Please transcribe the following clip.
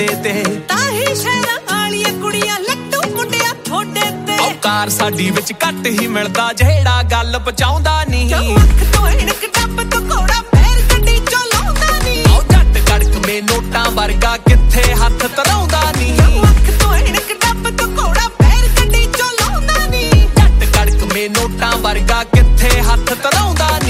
ਤੇ ਤਾਹੀ ਸ਼ਹਿਰਾਂ ਵਾਲੀਆਂ ਕੁੜੀਆਂ ਲੱਟੂ ਮੁੰਡਿਆਂ ਥੋੜੇ ਤੇ ਔਕਾਰ ਸਾਡੀ ਵਿੱਚ ਘੱਟ ਹੀ ਮਿਲਦਾ ਜਿਹੜਾ ਗੱਲ ਪਹੁੰਚਾਉਂਦਾ ਨਹੀਂ ਅੱਖ ਤੋਂ ਇਣਕ ਟੱਪ ਤੋਂ ਘੋੜਾ ਪੈਰ ਗੱਡੀ ਚੋਂ ਲਾਉਂਦਾ ਨਹੀਂ ਆਉ ਜੱਟ ਕੜਕਵੇਂ ਨੋਟਾਂ ਵਰਗਾ ਕਿੱਥੇ ਹੱਥ ਤਰਾਉਂਦਾ ਨਹੀਂ ਅੱਖ ਤੋਂ ਇਣਕ ਟੱਪ ਤੋਂ ਘੋੜਾ ਪੈਰ ਗੱਡੀ ਚੋਂ ਲਾਉਂਦਾ ਨਹੀਂ ਜੱਟ ਕੜਕਵੇਂ ਨੋਟਾਂ ਵਰਗਾ ਕਿੱਥੇ ਹੱਥ ਤਰਾਉਂਦਾ